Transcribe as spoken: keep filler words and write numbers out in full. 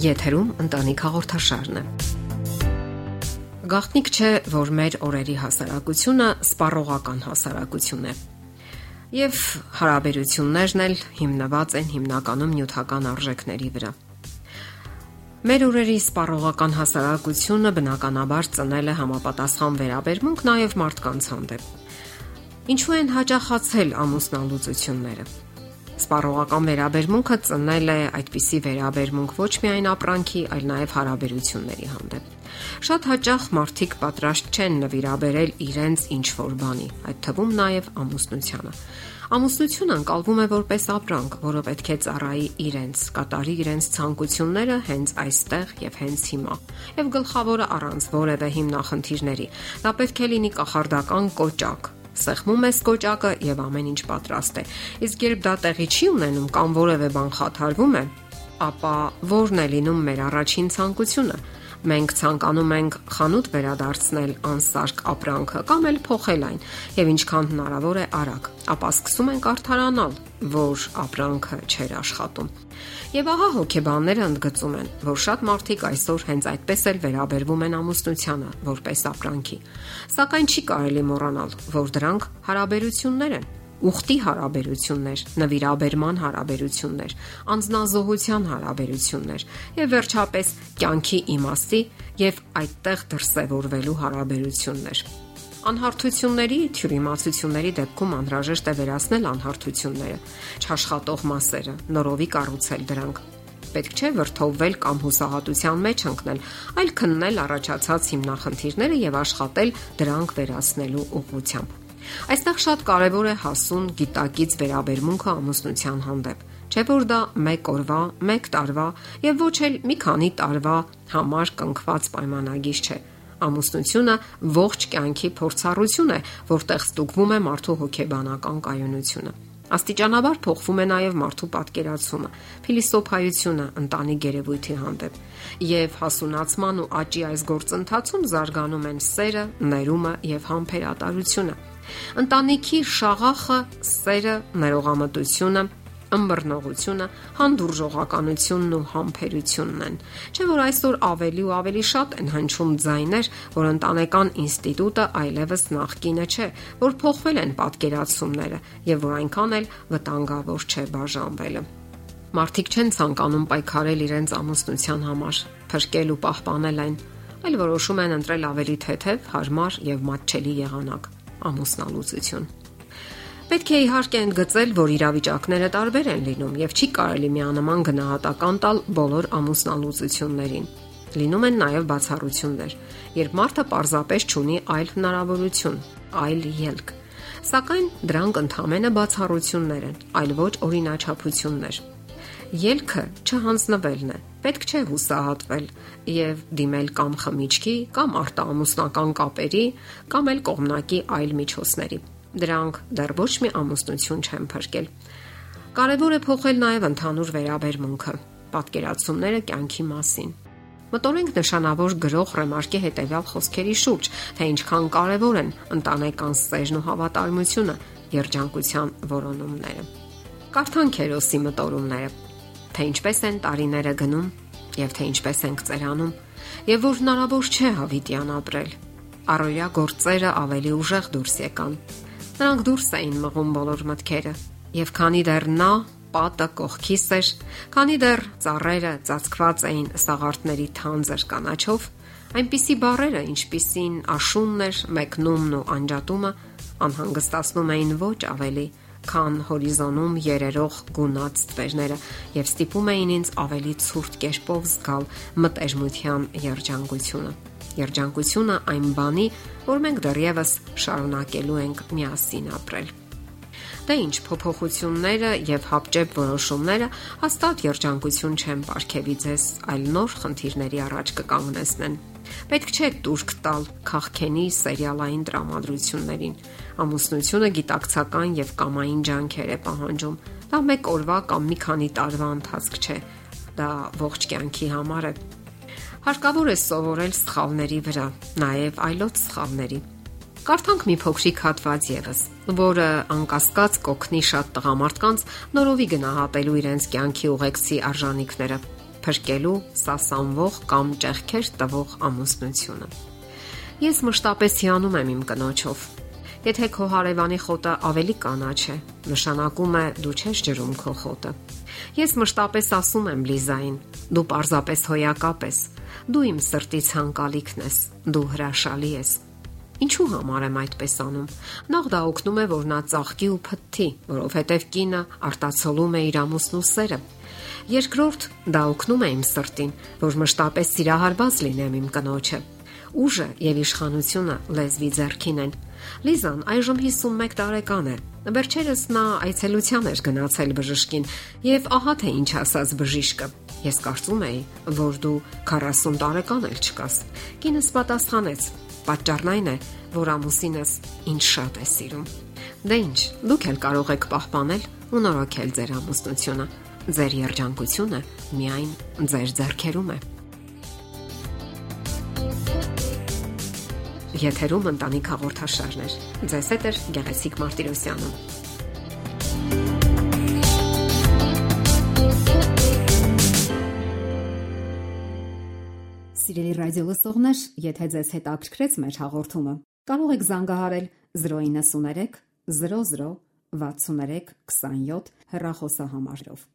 Եթերում ընտանիք հաղորդաշարն է։ Գաղտնիք չէ, որ մեր օրերի հասարակությունը սպառողական հասարակություն է։ Եվ հարաբերություններն էլ հիմնված են հիմնականում նյութական արժեքների վրա։ Մեր օրերի սպառողական հասարակությունը բնականաբար ծնել է համապատասխան վերաբերմունք նաև մարդկանց հանդեպ։ Ինչու են հաճախացել ամուսնալուծությունները։ Սպառողական վերաբերմունքը ծնել է այդպիսի վերաբերմունք ոչ միայն ապրանքի, այլ նաև հարաբերությունների հանդեպ։ Շատ հաճախ մարդիկ պատրաստ չեն նվիրաբերել իրենց ինչ-որ բանի, այդ թվում նաև ամուսնությանը։ Ամուսնությունը ընկալվում է որպես ապրանք, որը պետք է ծառայի իրենց, կատարի իրենց ցանկությունները հենց այստեղ եւ հենց հիմա։ Եվ գլխավորը առանց որևէ հիմնախնդիրների։ Դա պետք է լինի կախարդական կոճակ։ Սեղմում ես կոճակը եւ ամեն ինչ պատրաստ է։ Իսկ երբ դա տեղի չի ունենում կամ որևէ բան խաթարվում է, ապա ո՞րն է լինում մեր առաջին ցանկությունը։ Մենք ցանկանում ենք խանութ վերադարձնել անսարք ապրանքը կամ էլ փոխել այն եւ ինչքան հնարավոր է արագ, ապա սկսում ենք արդարանալ, որ ապրանքը չէր աշխատում։ Եվ ահա հոգեբանները ընդգծում են, որ շատ մարդիկ այսօր հենց այդպես էլ վերաբերվում են ամուսնությանը, որպես ապրանքի։ Սակայն չի կարելի մոռանալ, որ դրանք հարաբերություններ են, ուխտի հարաբերություններ, նվիրաբերման հարաբերություններ, անձնազոհության հարաբերություններ եւ վերջապես կյանքի իմաստի եւ այդտեղ դրսեւորվելու հարաբերություններ։ Անհարթությունների, թյուրիմացությունների դեպքում անհրաժեշտ է վերացնել անհարթությունները, չաշխատող մասերը, նորովի կառուցել դրանք։ Պետք չէ վրթովվել կամ հուսահատության մեջ ընկնել, այլ քննել առաջացած հիմնախնդիրները եւ աշխատել դրանք վերացնելու ուղղությամբ։ Այստեղ շատ կարևոր է հասուն գիտակից վերաբերմունքը ամուսնության հանդեպ։ Չէ՞ որ դա մեկ օրվա, մեկ տարվա եւ ոչ էլ մի քանի տարվա համար կնքված պայմանագիր չէ։ Ամուսնությունը ողջ կյանքի փորձառություն է, որտեղ ստուգվում է մարդու հոգեբանական կայունությունը։ Աստիճանաբար փոխվում է նաև մարդու պատկերացումը, փիլիսոփայությունը ընտանիք գերեվույթի հանդեպ, եւ հասունացման ու աճի այս գործընթացում զարգանում են սերը, ներումը եւ համբերատարությունը։ Ընտանիքի շաղախը սերը, ներողամտությունը, ըմբռնողությունը, հանդուրժողականությունն ու համբերությունն են։ Չէ՞ որ այսօր ավելի ու ավելի շատ են հնչում ձայներ, որ ընտանեկան ինստիտուտը այլևս նախկինը չէ, որ փոխվել են պատկերացումները եւ որ այնքան էլ վտանգավոր չէ բաժանվելը։ Մարդիկ չեն ցանկանում պայքարել իրենց ամուսնության համար, փրկել ու պահպանել այն, այլ որոշում են ընտրել ավելի թեթև, հարմար եւ մատչելի եղանակ՝ ամուսնալուծություն։ Պետք է իհարկե ընդգծել, որ իրավիճակները տարբեր են լինում եւ չի կարելի միանման գնահատական տալ բոլոր ամուսնալուծություններին։ Լինում են նաեւ բացառություններ, երբ մարդը պարզապես չունի այլ հնարավորություն, այլ ելք։ Սակայն դրանք ընդհանրապես բացառություններ են, այլ ոչ օրինաչափություններ։ Ելքը չհանձնվելն է։ Պետք չէ հուսահատվել եւ դիմել կամ խմիչքի, կամ արտաամուսնական կապերի, կամ էլ կողմնակի այլ միջոցների։ Դրանք դեռ ոչ մի ամուսնություն չեն փրկել։ Կարևոր է փոխել նաև ընդհանուր վերաբերմունքը, պատկերացումները կյանքի մասին։ Մտորենք նշանավոր գրող Ռեմարկի հետևյալ խոսքերի շուրջ, թե ինչքան կարևոր են ընտանեկան սերն ու հավատարմությունը, երջանկության որոնումները։ Կարդանք Հերոսի մտորումները, թե ինչպես են տարիները գնում եւ թե ինչպես ենք ծերանում, եւ որ հնարավոր չէ հավիտյան ապրել։ Առօրյա գործերը ավելի ուժեղ դուրս եկան։ Նրանք դուրս էին մղում բոլոր մտքերը, եւ քանի դեռ նա պատը կողքիս էր, քանի դեռ ծառերը ծածկված էին սաղարթների թանձր կանաչով, այնպիսի բառերը, ինչպիսին աշունն էր, մեկնումն ու անջատումը, անհանգստացնում էին ոչ ավելի, քան հորիզոնում երերող գունած ստվերները եւ ստիպում էին ինձ ավելի ցուրտ կերպով զգալ մտերմության երջանկությունը։ Երջանկությունը այն բանի, որ մենք դեռևս շարունակելու ենք միասին ապրել։ Դե ինչ, փոփոխությունները եւ հապճեպ որոշումները հաստատ երջանկություն չեն ապարգևի ձեզ, այլ նոր խնդիրների առաջ կկանգնեցնեն։ Պետք չէ տուրք տալ քաղքենի սերիալային տրամադրություններին։ Ամուսնությունը գիտակցական եւ կամային ջանքեր է պահանջում։ Դա մեկ օրվա կամ մի քանի տարվա ընթացք չէ։ Դա ողջ կյանքի համար է։ Հարկավոր է սովորել սխալների վրա, նաեւ այլոց սխալների։ Կարդանք մի փոքրիկ հատված եւս, որը անկասկած կօգնի շատ տղամարդկանց նորովի գնահատելու իրենց կյանքի ուղեկցի արժանինքները։ փրկելու սասանվող կամ ճեղքեր տվող ամուսնությունը։ Ես մշտապես հիանում եմ իմ կնոջով։ Եթե քո հարևանի խոտը ավելի կանաչ է, նշանակում է դու չես ջրում քո խոտը։ Ես մշտապես ասում եմ Լիզային. դու պարզապես հոյակապ ես, դու իմ սրտի ցանկալիքն ես, դու հրաշալի ես։ Ինչու համար եմ այդպես անում։ Նախ դա օգնում է, որ նա ծաղկի ու փթթի, որովհետև կինը արտացոլում է իր ամուսնու սերը։ Երկրորդ, դա օգնում է իմ սրտին, որ մշտապես սիրահարված լինեմ իմ կնոջը։ Ուժը եւ իշխանությունը լեզվի ձեռքին են։ Լիզան այժմ հիսունմեկ տարեկան է։ Վերջերս նա այցելության էր գնացել բժշկին եւ ահա թե ինչ ասաց բժիշկը։ Ես կարծում էի, որ դու քառասուն տարեկան էլ չկաս։ Կինս պատասխանեց. պատճառն այն է, որ ամուսինս ինձ շատ է սիրում։ Դե ինչ, դուք էլ կարող եք պահպանել ու նորոգել ձեր ամուսնությունը։ Ձեր երջանկությունը միայն ձեր ձեռքերում է։ Եթերում ընտանիք հաղորդաշարներ։ Ձեզ հետ է Գեղեցիկ Մարտիրոսյանը։ Սիրելի ռադիո լսողներ, եթե ձեզ հետաքրքրեց մեր հաղորդումը, կարող եք զանգահարել զրո իննսուն երեք զրո զրո վաթսուն երեք քսանյոթ հեռախոսահամարով։